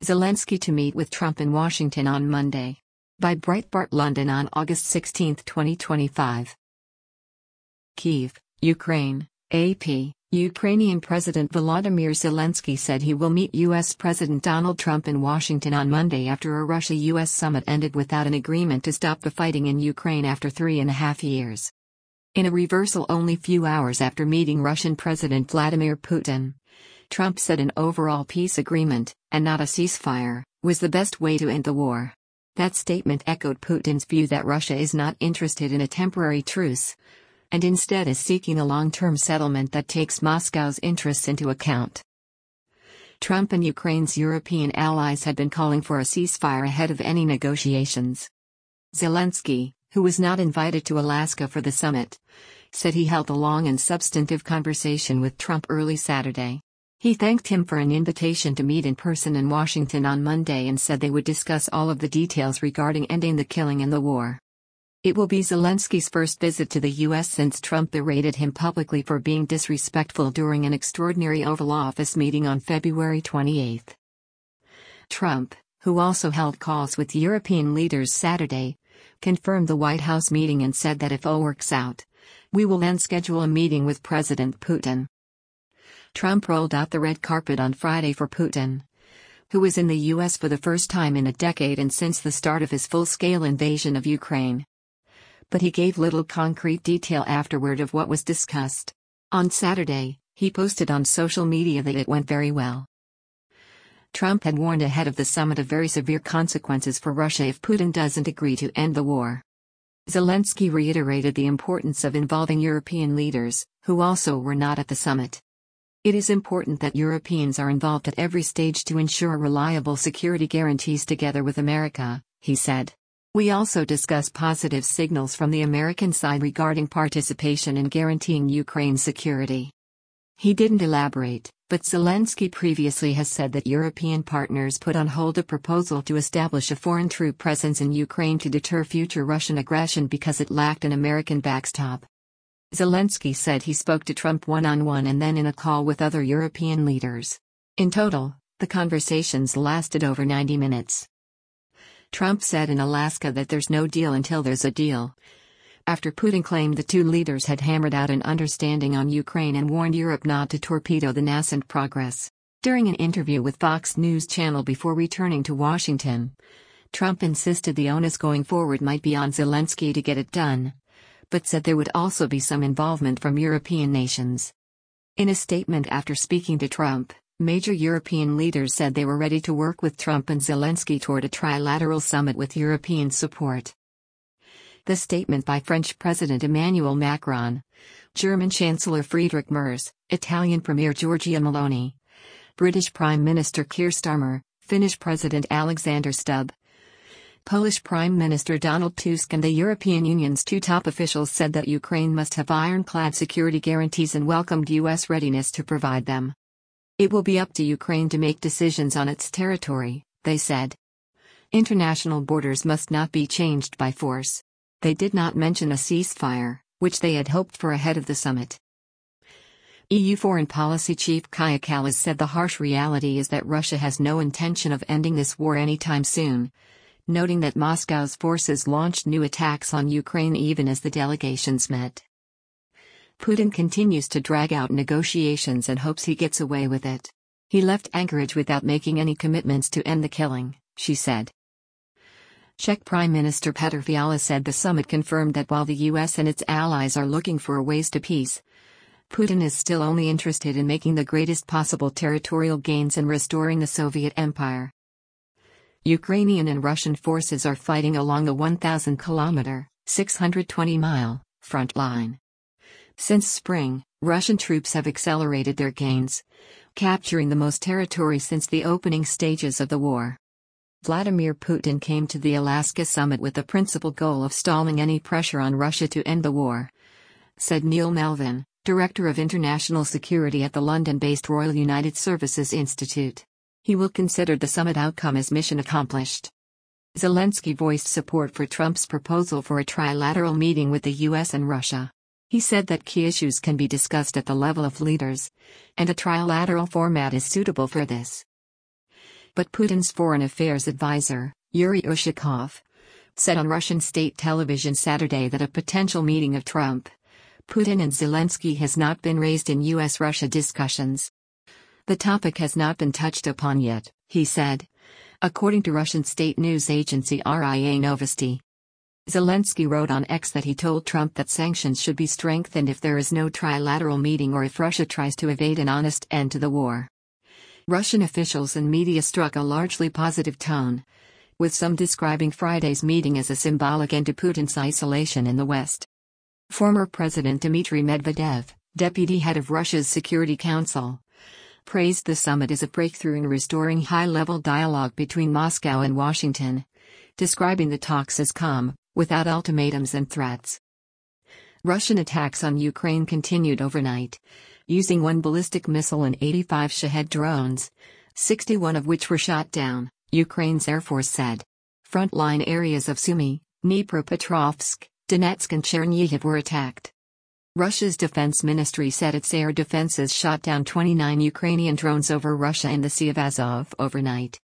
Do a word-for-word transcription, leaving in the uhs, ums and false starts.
Zelensky to meet with Trump in Washington on Monday. By Breitbart London on August sixteenth, twenty twenty-five. Kyiv, Ukraine, A P. Ukrainian President Volodymyr Zelensky said he will meet U S President Donald Trump in Washington on Monday after a Russia-U S summit ended without an agreement to stop the fighting in Ukraine after three and a half years. In a reversal only few hours after meeting Russian President Vladimir Putin, Trump said an overall peace agreement, and not a ceasefire, was the best way to end the war. That statement echoed Putin's view that Russia is not interested in a temporary truce, and instead is seeking a long-term settlement that takes Moscow's interests into account. Trump and Ukraine's European allies had been calling for a ceasefire ahead of any negotiations. Zelensky, who was not invited to Alaska for the summit, said he held a long and substantive conversation with Trump early Saturday. He thanked him for an invitation to meet in person in Washington on Monday and said they would discuss all of the details regarding ending the killing and the war. It will be Zelensky's first visit to the U S since Trump berated him publicly for being disrespectful during an extraordinary Oval Office meeting on February twenty-eighth. Trump, who also held calls with European leaders Saturday, confirmed the White House meeting and said that if all works out, we will then schedule a meeting with President Putin. Trump rolled out the red carpet on Friday for Putin, who was in the U S for the first time in a decade and since the start of his full-scale invasion of Ukraine. But he gave little concrete detail afterward of what was discussed. On Saturday, he posted on social media that it went very well. Trump had warned ahead of the summit of very severe consequences for Russia if Putin doesn't agree to end the war. Zelensky reiterated the importance of involving European leaders, who also were not at the summit. It is important that Europeans are involved at every stage to ensure reliable security guarantees together with America, he said. We also discuss positive signals from the American side regarding participation in guaranteeing Ukraine's security. He didn't elaborate, but Zelensky previously has said that European partners put on hold a proposal to establish a foreign troop presence in Ukraine to deter future Russian aggression because it lacked an American backstop. Zelensky said he spoke to Trump one-on-one and then in a call with other European leaders. In total, the conversations lasted over ninety minutes. Trump said in Alaska that there's no deal until there's a deal, after Putin claimed the two leaders had hammered out an understanding on Ukraine and warned Europe not to torpedo the nascent progress. During an interview with Fox News Channel before returning to Washington, Trump insisted the onus going forward might be on Zelensky to get it done, but said there would also be some involvement from European nations. In a statement after speaking to Trump, major European leaders said they were ready to work with Trump and Zelensky toward a trilateral summit with European support. The statement by French President Emmanuel Macron, German Chancellor Friedrich Merz, Italian Premier Giorgia Meloni, British Prime Minister Keir Starmer, Finnish President Alexander Stubb, Polish Prime Minister Donald Tusk and the European Union's two top officials said that Ukraine must have ironclad security guarantees and welcomed U S readiness to provide them. It will be up to Ukraine to make decisions on its territory, they said. International borders must not be changed by force. They did not mention a ceasefire, which they had hoped for ahead of the summit. E U Foreign Policy Chief Kaja Kallas said the harsh reality is that Russia has no intention of ending this war anytime soon, noting that Moscow's forces launched new attacks on Ukraine even as the delegations met. Putin continues to drag out negotiations and hopes he gets away with it. He left Anchorage without making any commitments to end the killing, she said. Czech Prime Minister Petr Fiala said the summit confirmed that while the U S and its allies are looking for ways to peace, Putin is still only interested in making the greatest possible territorial gains and restoring the Soviet Empire. Ukrainian and Russian forces are fighting along the one thousand kilometer, six hundred twenty mile, front line. Since spring, Russian troops have accelerated their gains, capturing the most territory since the opening stages of the war. Vladimir Putin came to the Alaska summit with the principal goal of stalling any pressure on Russia to end the war, said Neil Melvin, Director of International Security at the London-based Royal United Services Institute. He will consider the summit outcome as mission accomplished. Zelensky voiced support for Trump's proposal for a trilateral meeting with the U S and Russia. He said that key issues can be discussed at the level of leaders, and a trilateral format is suitable for this. But Putin's foreign affairs advisor, Yuri Ushakov, said on Russian state television Saturday that a potential meeting of Trump, Putin and Zelensky has not been raised in U S Russia discussions. The topic has not been touched upon yet, he said, according to Russian state news agency R I A Novosti. Zelensky wrote on X that he told Trump that sanctions should be strengthened if there is no trilateral meeting or if Russia tries to evade an honest end to the war. Russian officials and media struck a largely positive tone, with some describing Friday's meeting as a symbolic end to Putin's isolation in the West. Former President Dmitry Medvedev, deputy head of Russia's Security Council, praised the summit as a breakthrough in restoring high-level dialogue between Moscow and Washington, describing the talks as calm, without ultimatums and threats. Russian attacks on Ukraine continued overnight, using one ballistic missile and eighty-five Shahed drones, sixty-one of which were shot down, Ukraine's Air Force said. Frontline areas of Sumy, Dnipropetrovsk, Donetsk and Chernihiv were attacked. Russia's defense ministry said its air defenses shot down twenty-nine Ukrainian drones over Russia in the Sea of Azov overnight.